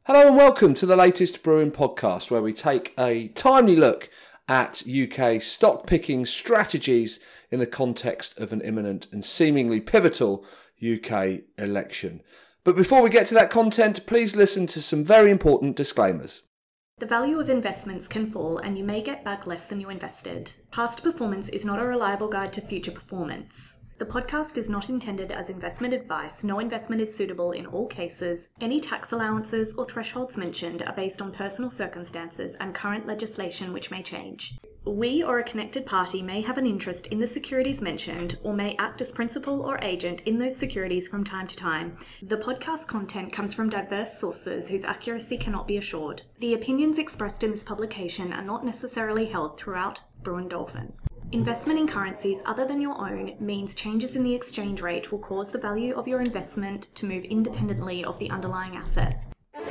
Hello and welcome to the latest Brewing Podcast, where we take a timely look at UK stock picking strategies in the context of an imminent and seemingly pivotal UK election. But before we get to that content, please listen to some very important disclaimers. The value of investments can fall and you may get back less than you invested. Past performance is not a reliable guide to future performance. The podcast is not intended as investment advice. No investment is suitable in all cases. Any tax allowances or thresholds mentioned are based on personal circumstances and current legislation which may change. We or a connected party may have an interest in the securities mentioned or may act as principal or agent in those securities from time to time. The podcast content comes from diverse sources whose accuracy cannot be assured. The opinions expressed in this publication are not necessarily held throughout Brewin Dolphin. Investment in currencies other than your own means changes in the exchange rate will cause the value of your investment to move independently of the underlying asset.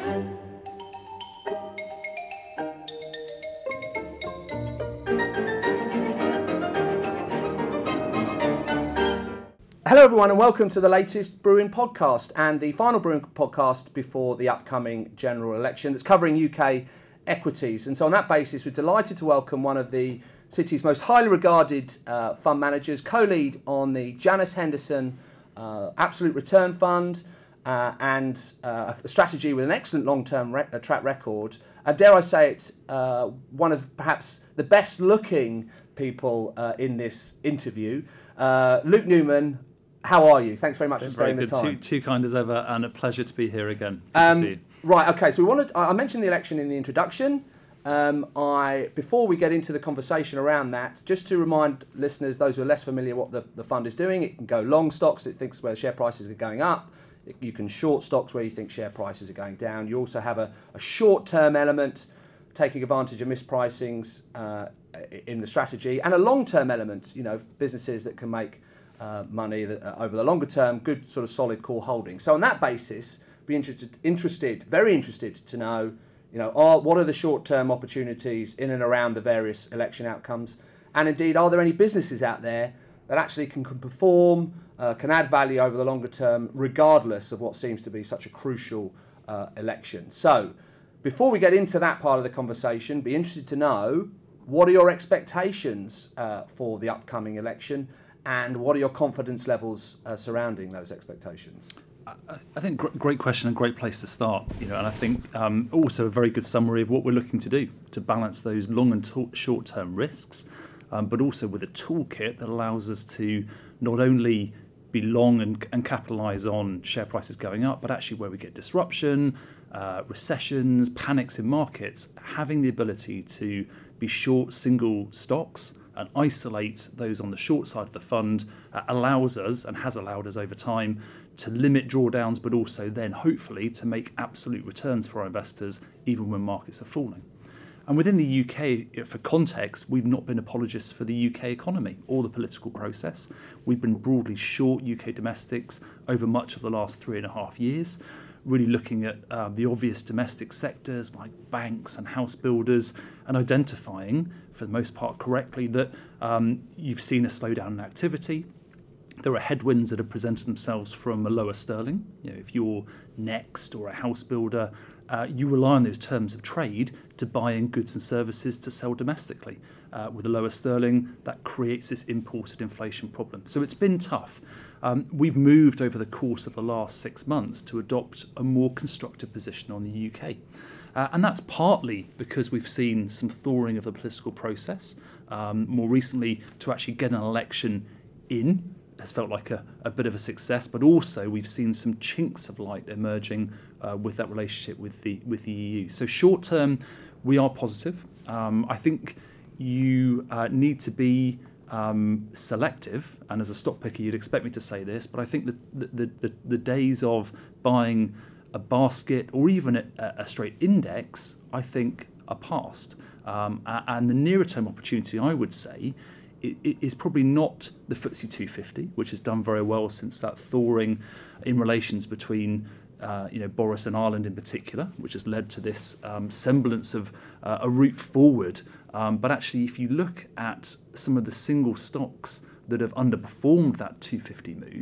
Hello everyone and welcome to the latest Brewing Podcast and the final Brewing Podcast before the upcoming general election that's covering UK equities. And so on that basis, we're delighted to welcome one of the city's most highly regarded fund managers, co-lead on the Janus Henderson Absolute Return Fund and a strategy with an excellent long-term track record. Dare I say it, one of perhaps the best looking people in this interview. Luke Newman, how are you? Thanks very much for sparing the time. Too kind as ever, and a pleasure to be here again. Good to see you. Right, okay, so I mentioned the election in the introduction. Before we get into the conversation around that, just to remind listeners, those who are less familiar what the fund is doing, it can go long stocks, it thinks where share prices are going up. You can short stocks where you think share prices are going down. You also have a short-term element, taking advantage of mispricings in the strategy, and a long-term element, businesses that can make money over the longer term, good sort of solid core holdings. So on that basis, be very interested to know, what are the short-term opportunities in and around the various election outcomes? And indeed, are there any businesses out there that actually can perform, can add value over the longer term, regardless of what seems to be such a crucial election? So, before we get into that part of the conversation, be interested to know, what are your expectations for the upcoming election? And what are your confidence levels surrounding those expectations? I think great question and great place to start. And I think also a very good summary of what we're looking to do to balance those long and short-term risks, but also with a toolkit that allows us to not only be long and capitalise on share prices going up, but actually where we get disruption, recessions, panics in markets, having the ability to be short single stocks and isolate those on the short side of the fund allows us, and has allowed us over time, to limit drawdowns, but also then hopefully to make absolute returns for our investors even when markets are falling. And within the UK, for context, we've not been apologists for the UK economy or the political process. We've been broadly short UK domestics over much of the last 3.5 years, really looking at the obvious domestic sectors like banks and house builders, and identifying, for the most part correctly, that you've seen a slowdown in activity. There are headwinds that have presented themselves from a lower sterling. If you're Next or a house builder, you rely on those terms of trade to buy in goods and services to sell domestically. With a lower sterling, that creates this imported inflation problem. So it's been tough. We've moved over the course of the last 6 months to adopt a more constructive position on the UK. And that's partly because we've seen some thawing of the political process. More recently, to actually get an election in has felt like a bit of a success, but also we've seen some chinks of light emerging with that relationship with the EU. So short term, we are positive. I think you need to be selective, and as a stock picker, you'd expect me to say this, but I think that the days of buying a basket or even a straight index, I think, are past. And the nearer term opportunity, I would say, it is probably not the FTSE 250, which has done very well since that thawing in relations between Boris and Ireland in particular, which has led to this semblance of a route forward. But actually, if you look at some of the single stocks that have underperformed that 250 move,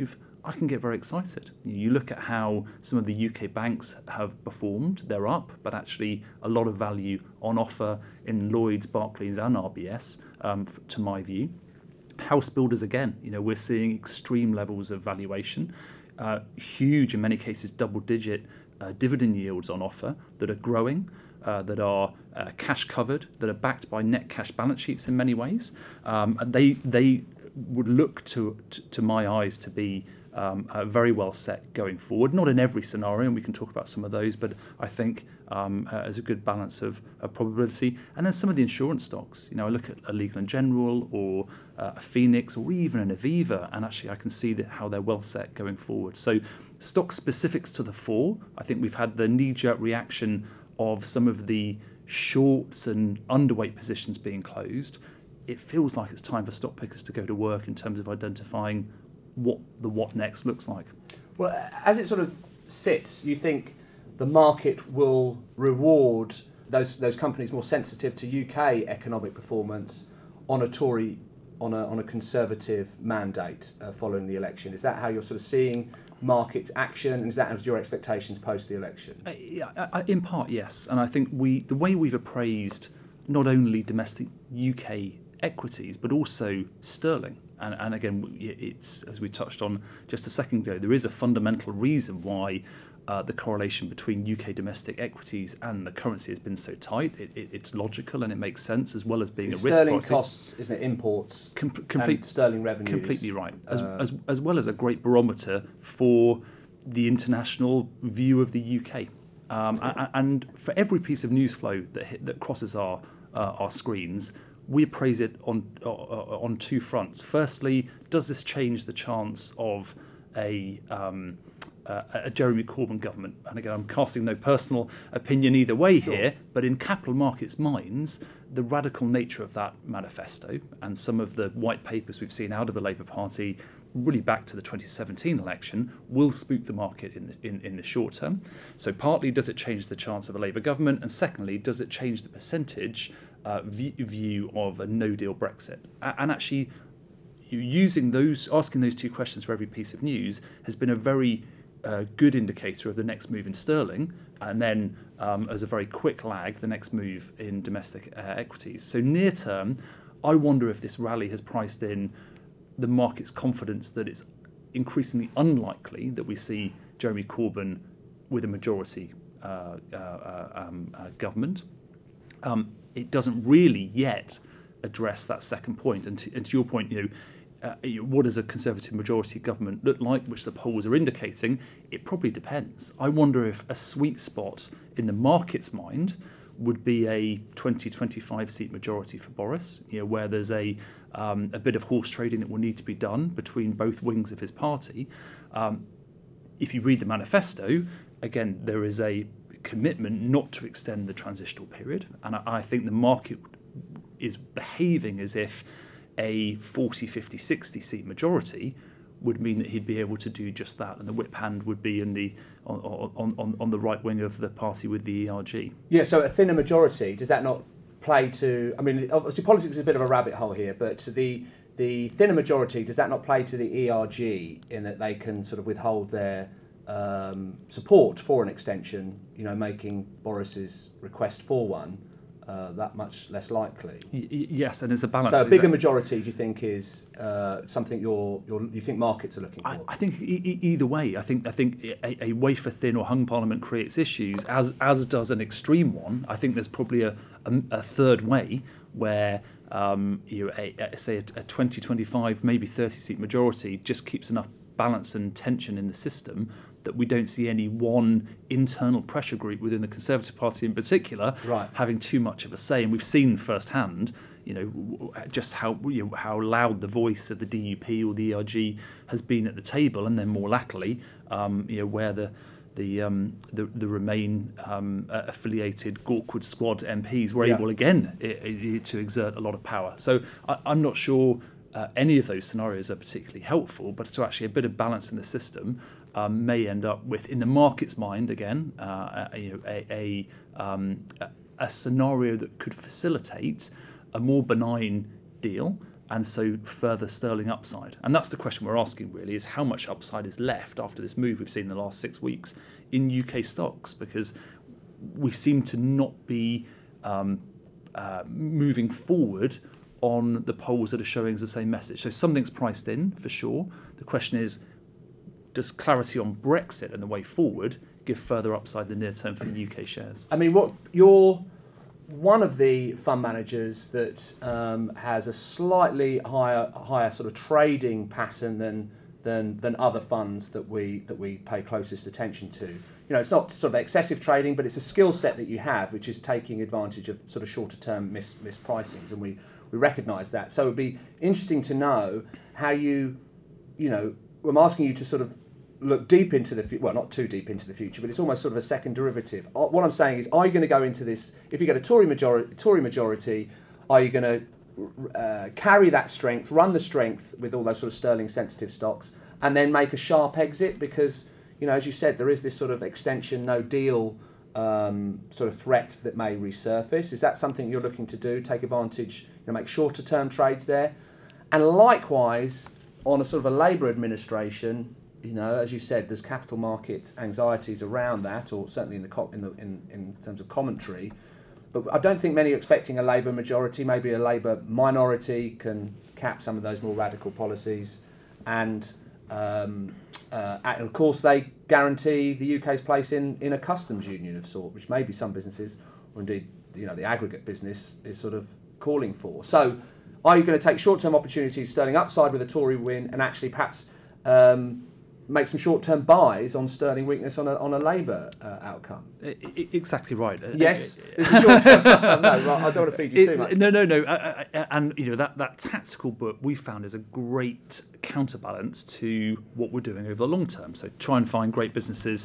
I can get very excited. You look at how some of the UK banks have performed, they're up, but actually a lot of value on offer in Lloyds, Barclays and RBS, to my view. House builders, again, we're seeing extreme levels of valuation, huge, in many cases, double-digit dividend yields on offer that are growing, that are cash covered, that are backed by net cash balance sheets in many ways. And they would look to my eyes to be very well set going forward. Not in every scenario, and we can talk about some of those, but I think as a good balance of probability. And then some of the insurance stocks. I look at a Legal & General or a Phoenix or even an Aviva, and actually I can see how they're well set going forward. So stock specifics to the fore. I think we've had the knee-jerk reaction of some of the shorts and underweight positions being closed. It feels like it's time for stock pickers to go to work in terms of identifying what next looks like. Well, as it sort of sits, you think the market will reward those companies more sensitive to UK economic performance on a Tory, on a Conservative mandate following the election? Is that how you're sort of seeing market action, and is that your expectations post the election? In part, yes. And I think the way we've appraised not only domestic UK equities, but also sterling. And again, it's, as we touched on just a second ago, there is a fundamental reason why the correlation between UK domestic equities and the currency has been so tight. It's logical and it makes sense, as well as being a risk. Sterling costs, isn't it, imports and sterling revenues. Completely right. As well as a great barometer for the international view of the UK. And for every piece of news flow that crosses our screens, we appraise it on two fronts. Firstly, does this change the chance of a Jeremy Corbyn government? And again, I'm casting no personal opinion either way here, but in capital markets minds, the radical nature of that manifesto and some of the white papers we've seen out of the Labour Party, really back to the 2017 election, will spook the market in the short term. So partly, does it change the chance of a Labour government? And secondly, does it change the percentage view of a no-deal Brexit? And actually, asking those two questions for every piece of news has been a very good indicator of the next move in sterling, and then as a very quick lag, the next move in domestic equities. So near term, I wonder if this rally has priced in the market's confidence that it's increasingly unlikely that we see Jeremy Corbyn with a majority government. It doesn't really yet address that second point. And to your point, what does a Conservative majority government look like, which the polls are indicating? It probably depends. I wonder if a sweet spot in the market's mind would be a 20-25 seat majority for Boris, where there's a bit of horse trading that will need to be done between both wings of his party. If you read the manifesto, again, there is a commitment not to extend the transitional period, and I think the market is behaving as if a 40, 50, 60 seat majority would mean that he'd be able to do just that, and the whip hand would be on the right wing of the party with the ERG. Yeah, so a thinner majority, does that not play to... I mean, obviously politics is a bit of a rabbit hole here, but the thinner majority, does that not play to the ERG in that they can sort of withhold their support for an extension, making Boris's request for one that much less likely? Yes, and it's a balance. So a bigger majority, do you think, is something you think markets are looking for? I think either way. I think a wafer thin or hung parliament creates issues, as does an extreme one. I think there's probably a third way where say a 20, 25, maybe 30 seat majority just keeps enough balance and tension in the system that we don't see any one internal pressure group within the Conservative Party in particular having too much of a say. And we've seen firsthand, just how loud the voice of the DUP or the ERG has been at the table, and then more latterly, where the Remain affiliated Gawkwood Squad MPs were able again to exert a lot of power. So I'm not sure any of those scenarios are particularly helpful, but to actually a bit of balance in the system may end up with, in the market's mind again, a scenario that could facilitate a more benign deal and so further sterling upside. And that's the question we're asking really, is how much upside is left after this move we've seen in the last 6 weeks in UK stocks, because we seem to not be moving forward on the polls that are showing us the same message. So something's priced in for sure. The question is, does clarity on Brexit and the way forward give further upside in the near term for UK shares? I mean, what you're one of the fund managers that has a slightly higher sort of trading pattern than other funds that we pay closest attention to. You know, it's not sort of excessive trading, but it's a skill set that you have, which is taking advantage of sort of shorter term mispricings, and we recognise that. So it'd be interesting to know how you know, I'm asking you to sort of look deep into the future, well, not too deep into the future, but it's almost sort of a second derivative. What I'm saying is, are you going to go into this, if you get a Tory majority, are you going to carry that strength, run the strength with all those sort of sterling sensitive stocks, and then make a sharp exit? Because, you know, as you said, there is this sort of extension, no deal sort of threat that may resurface. Is that something you're looking to do, take advantage, you know, make shorter term trades there? And likewise, on a sort of a Labour administration, you know, as you said, there's capital market anxieties around that, or certainly in terms of commentary. But I don't think many are expecting a Labour majority. Maybe a Labour minority can cap some of those more radical policies, and of course they guarantee the UK's place in a customs union of sort, which maybe some businesses, or indeed, you know, the aggregate business is sort of calling for. So, are you going to take short-term opportunities, sterling upside with a Tory win, and actually perhaps make some short-term buys on sterling weakness on a Labour outcome? Exactly right. Yes, it's a short-term. No, I don't want to feed you too much. No. And you know, that tactical book we found is a great counterbalance to what we're doing over the long term. So try and find great businesses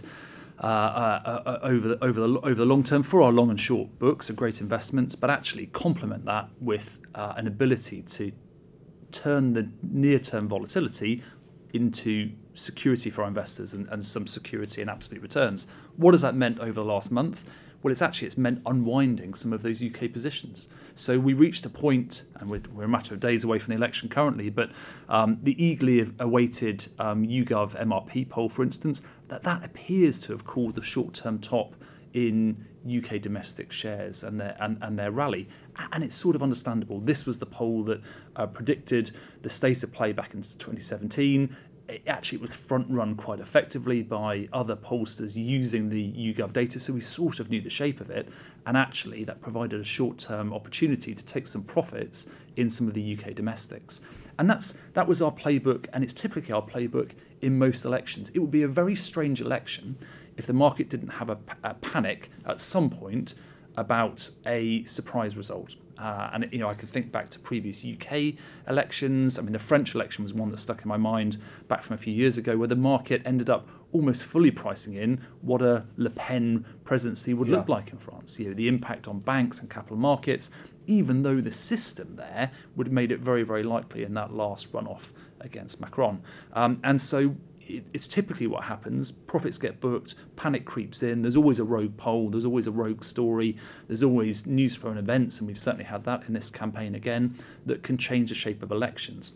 over the long term for our long and short books are great investments, but actually complement that with an ability to turn the near-term volatility into security for our investors and some security and absolute returns. What has that meant over the last month? Well, it's meant unwinding some of those UK positions. So we reached a point, and we're a matter of days away from the election currently, but the eagerly awaited YouGov MRP poll, for instance, that appears to have called the short-term top in UK domestic shares and their rally. And it's sort of understandable. This was the poll that predicted the state of play back in 2017. It was front-run quite effectively by other pollsters using the YouGov data, so we sort of knew the shape of it, and actually that provided a short-term opportunity to take some profits in some of the UK domestics. And that was our playbook, and it's typically our playbook in most elections. It would be a very strange election if the market didn't have a panic at some point about a surprise result. And you know, I could think back to previous UK elections. I mean, the French election was one that stuck in my mind back from a few years ago, where the market ended up almost fully pricing in what a Le Pen presidency would look like in France. You know, the impact on banks and capital markets, even though the system there would have made it very, very likely in that last runoff against Macron. And so it's typically what happens. Profits get booked, panic creeps in, there's always a rogue poll, there's always a rogue story, there's always news flow and events, and we've certainly had that in this campaign again, that can change the shape of elections.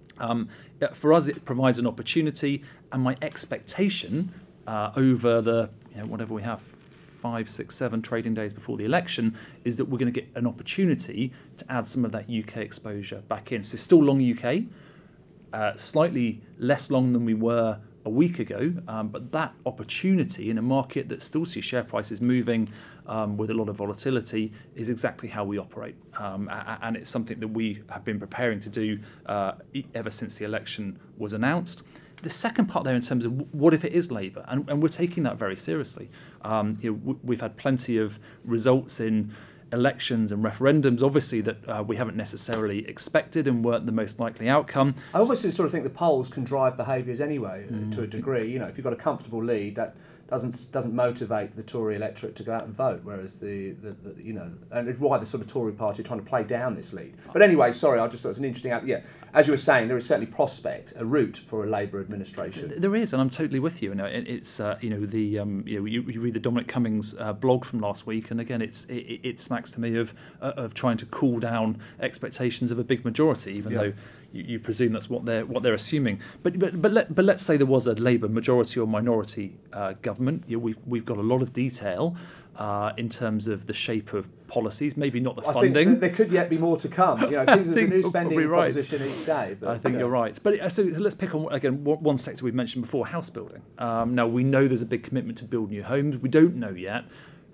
For us, it provides an opportunity, and my expectation over the, you know, whatever we have, 5, 6, 7 trading days before the election, is that we're going to get an opportunity to add some of that UK exposure back in. So still long UK, slightly less long than we were a week ago, but that opportunity in a market that still sees share prices moving with a lot of volatility is exactly how we operate. And it's something that we have been preparing to do ever since the election was announced. The second part there, in terms of what if it is Labour, and we're taking that very seriously. You know, we've had plenty of results in elections and referendums, obviously, that we haven't necessarily expected and weren't the most likely outcome. I obviously sort of think the polls can drive behaviours anyway, to a degree. You know, if you've got a comfortable lead, that doesn't motivate the Tory electorate to go out and vote, whereas the and it's why the sort of Tory party are trying to play down this lead. But anyway, sorry, I just thought it was an interesting. As you were saying, there is certainly prospect, a route for a Labour administration. There is, and I'm totally with you. It's you read the Dominic Cummings blog from last week, and again, it smacks to me of trying to cool down expectations of a big majority, even though you presume that's what they're assuming. But let's say there was a Labour majority or minority government. We've got a lot of detail in terms of the shape of policies, maybe not the funding. I think there could yet be more to come. It seems there's a new spending proposition each day. But, I think you're right. But so let's pick on, again, one sector we've mentioned before, house building. Now, we know there's a big commitment to build new homes. We don't know yet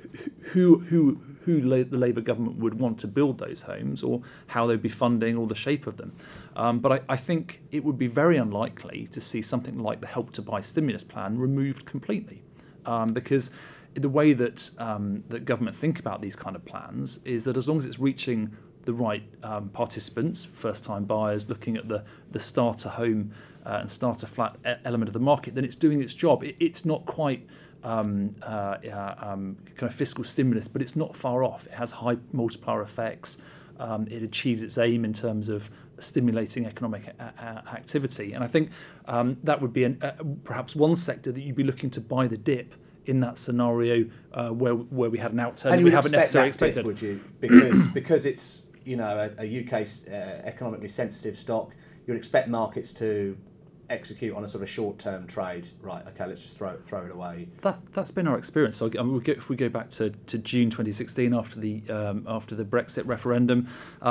who the Labour government would want to build those homes, or how they'd be funding, or the shape of them. But I think it would be very unlikely to see something like the Help to Buy stimulus plan removed completely, because the way that that government think about these kind of plans is that as long as it's reaching the right participants, first-time buyers, looking at the starter home and starter flat element of the market, then it's doing its job. It's not quite kind of fiscal stimulus, but it's not far off. It has high multiplier effects. It achieves its aim in terms of stimulating economic activity. And I think that would be perhaps one sector that you'd be looking to buy the dip in that scenario where we had an outturn and we haven't necessarily expected. Dip, would you? Because it's a UK economically sensitive stock, you'd expect markets to execute on a sort of short-term trade. Right, okay, let's just throw it away. That's been our experience. So if we go back to June 2016 after the Brexit referendum,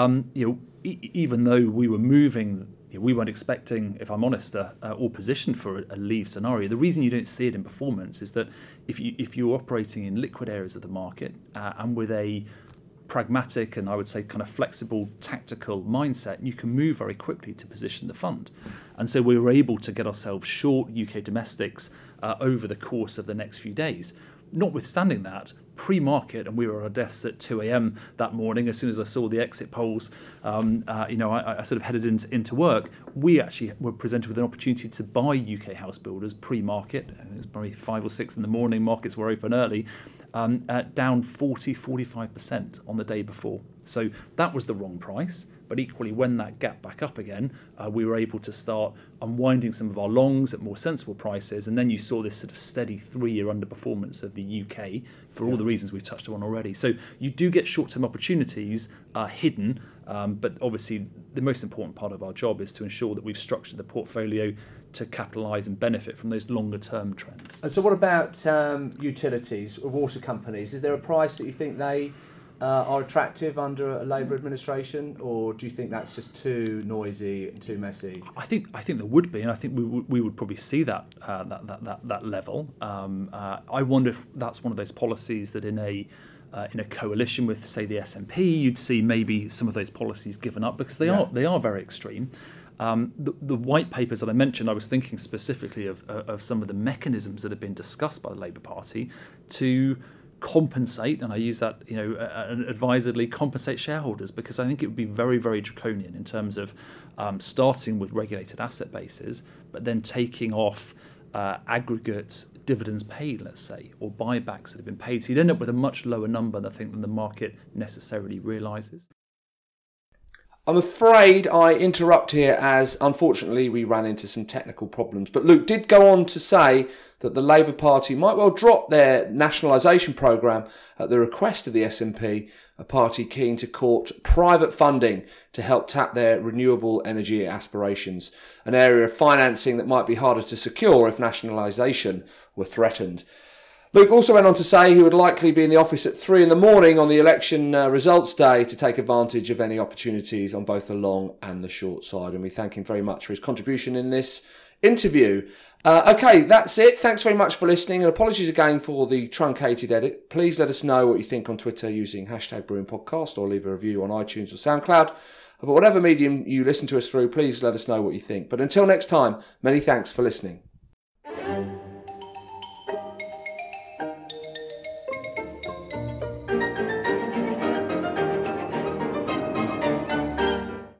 even though we were moving, we weren't expecting, if I'm honest, or positioned for a leave scenario. The reason you don't see it in performance is that if you're operating in liquid areas of the market and with a pragmatic and I would say kind of flexible tactical mindset, you can move very quickly to position the fund. And so we were able to get ourselves short UK domestics over the course of the next few days. Notwithstanding that, pre-market, and we were at our desks at 2 a.m. that morning, as soon as I saw the exit polls, I sort of headed into work. We actually were presented with an opportunity to buy UK house builders pre-market. It was probably 5 or 6 in the morning, markets were open early, down 45% on the day before. So that was the wrong price. But equally, when that gap back up again, we were able to start unwinding some of our longs at more sensible prices. And then you saw this sort of steady 3-year underperformance of the UK for all the reasons we've touched on already. So you do get short-term opportunities hidden. But obviously, the most important part of our job is to ensure that we've structured the portfolio to capitalise and benefit from those longer-term trends. And so what about utilities, water companies? Is there a price that you think they are attractive under a Labour administration, or do you think that's just too noisy and too messy? I think there would be, and I think we would probably see that level. I wonder if that's one of those policies that in a coalition with, say, the SNP, you'd see maybe some of those policies given up because they are very extreme. The white papers that I mentioned, I was thinking specifically of some of the mechanisms that have been discussed by the Labour Party to compensate, and I use that advisedly, compensate shareholders, because I think it would be very, very draconian in terms of starting with regulated asset bases, but then taking off aggregate dividends paid, let's say, or buybacks that have been paid. So you'd end up with a much lower number, I think, than the market necessarily realises. I'm afraid I interrupt here as, unfortunately, we ran into some technical problems. But Luke did go on to say that the Labour Party might well drop their nationalisation programme at the request of the SNP, a party keen to court private funding to help tap their renewable energy aspirations, an area of financing that might be harder to secure if nationalisation were threatened. Luke also went on to say he would likely be in the office at 3 a.m. on the election results day to take advantage of any opportunities on both the long and the short side. And we thank him very much for his contribution in this interview. Okay, that's it. Thanks very much for listening, and apologies again for the truncated edit. Please let us know what you think on Twitter using #BrewingPodcast, or leave a review on iTunes or SoundCloud. But whatever medium you listen to us through, please let us know what you think. But until next time, many thanks for listening.